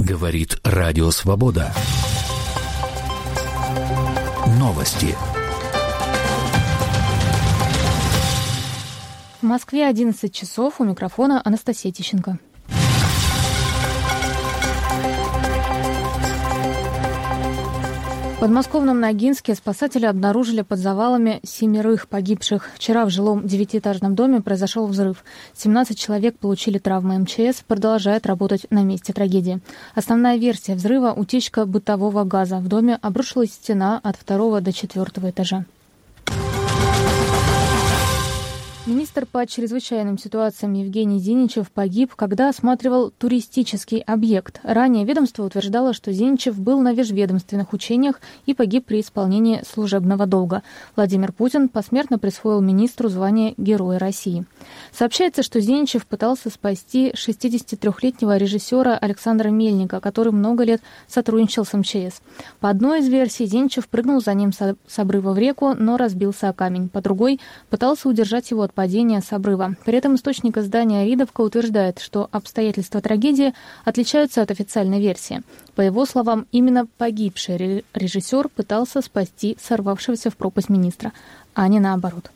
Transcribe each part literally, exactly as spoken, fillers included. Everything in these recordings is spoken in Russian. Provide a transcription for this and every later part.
Говорит Радио Свобода. Новости. В Москве одиннадцать часов. У микрофона Анастасия Тищенко. В подмосковном Ногинске спасатели обнаружили под завалами семерых погибших. Вчера в жилом девятиэтажном доме произошел взрыв. семнадцать человек получили травмы. эм че эс продолжает работать на месте трагедии. Основная версия взрыва – утечка бытового газа. В доме обрушилась стена от второго до четвертого этажа. Министр по чрезвычайным ситуациям Евгений Зиничев погиб, когда осматривал туристический объект. Ранее ведомство утверждало, что Зиничев был на межведомственных учениях и погиб при исполнении служебного долга. Владимир Путин посмертно присвоил министру звание Героя России. Сообщается, что Зиничев пытался спасти шестидесятитрёхлетнего режиссера Александра Мельника, который много лет сотрудничал с эм че эс. По одной из версий, Зиничев прыгнул за ним с обрыва в реку, но разбился о камень. По другой, пытался удержать его от падения с обрыва. При этом источник издания «Ридовка» утверждает, что обстоятельства трагедии отличаются от официальной версии. По его словам, именно погибший режиссер пытался спасти сорвавшегося в пропасть министра, а не наоборот.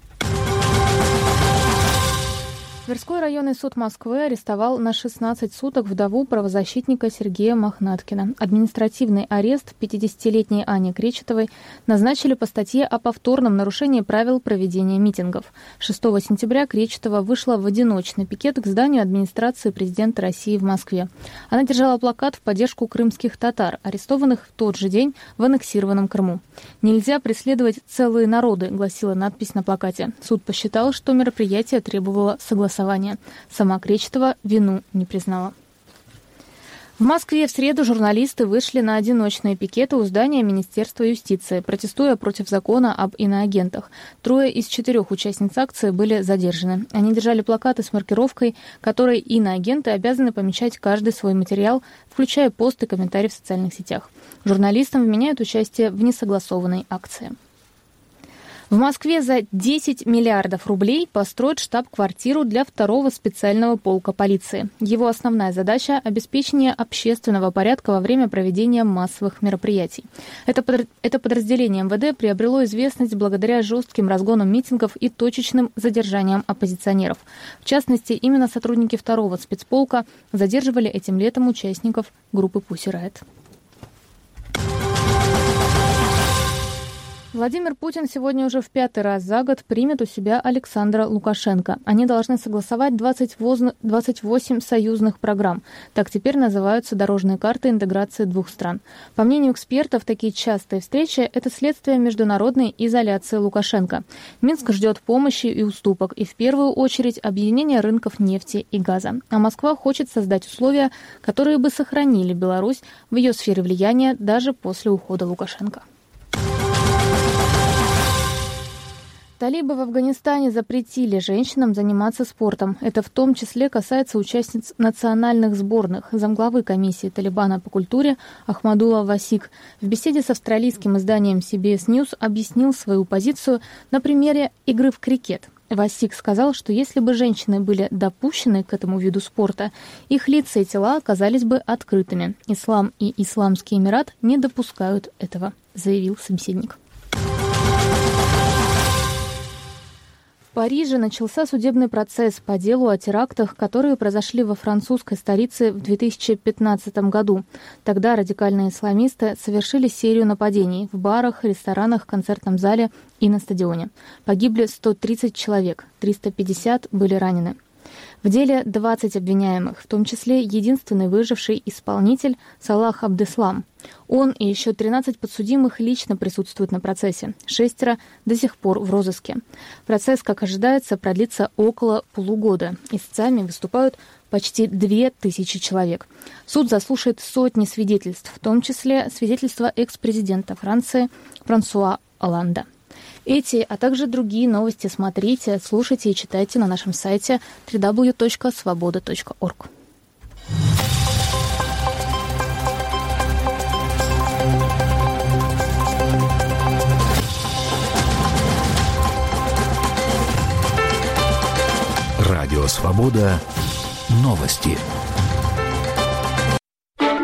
Тверской районный суд Москвы арестовал на шестнадцать суток вдову правозащитника Сергея Мохнаткина. Административный арест пятидесятилетней Ане Кречетовой назначили по статье о повторном нарушении правил проведения митингов. шестого сентября Кречетова вышла в одиночный пикет к зданию администрации президента России в Москве. Она держала плакат в поддержку крымских татар, арестованных в тот же день в аннексированном Крыму. «Нельзя преследовать целые народы», гласила надпись на плакате. Суд посчитал, что мероприятие требовало согласования. Сама Кречетова вину не признала. В Москве в среду журналисты вышли на одиночные пикеты у здания Министерства юстиции, протестуя против закона об иноагентах. Трое из четырех участниц акции были задержаны. Они держали плакаты с маркировкой, которой иноагенты обязаны помечать каждый свой материал, включая пост и комментарии в социальных сетях. Журналистам вменяют участие в несогласованной акции. В Москве за десять миллиардов рублей построят штаб-квартиру для второго специального полка полиции. Его основная задача – обеспечение общественного порядка во время проведения массовых мероприятий. Это, под... Это подразделение эм вэ дэ приобрело известность благодаря жестким разгонам митингов и точечным задержаниям оппозиционеров. В частности, именно сотрудники второго спецполка задерживали этим летом участников группы Pussy Riot. Владимир Путин сегодня уже в пятый раз за год примет у себя Александра Лукашенко. Они должны согласовать двадцать восемь союзных программ. Так теперь называются дорожные карты интеграции двух стран. По мнению экспертов, такие частые встречи – это следствие международной изоляции Лукашенко. Минск ждет помощи и уступок, и в первую очередь объединения рынков нефти и газа. А Москва хочет создать условия, которые бы сохранили Беларусь в ее сфере влияния даже после ухода Лукашенко. Талибы в Афганистане запретили женщинам заниматься спортом. Это в том числе касается участниц национальных сборных. Замглавы комиссии Талибана по культуре Ахмадулла Васик в беседе с австралийским изданием си би эс News объяснил свою позицию на примере игры в крикет. Васик сказал, что если бы женщины были допущены к этому виду спорта, их лица и тела оказались бы открытыми. Ислам и Исламский Эмират не допускают этого, заявил собеседник. В Париже начался судебный процесс по делу о терактах, которые произошли во французской столице в две тысячи пятнадцатом году. Тогда радикальные исламисты совершили серию нападений в барах, ресторанах, концертном зале и на стадионе. Погибли сто тридцать человек, триста пятьдесят были ранены. В деле двадцать обвиняемых, в том числе единственный выживший исполнитель Салах Абдеслам. Он и еще тринадцать подсудимых лично присутствуют на процессе. Шестеро до сих пор в розыске. Процесс, как ожидается, продлится около полугода. Истцами выступают почти две тысячи человек. Суд заслушает сотни свидетельств, в том числе свидетельства экс-президента Франции Франсуа Олланда. Эти, а также другие новости смотрите, слушайте и читайте на нашем сайте дабл ю дабл ю дабл ю точка свобода точка орг. Радио «Свобода». Новости.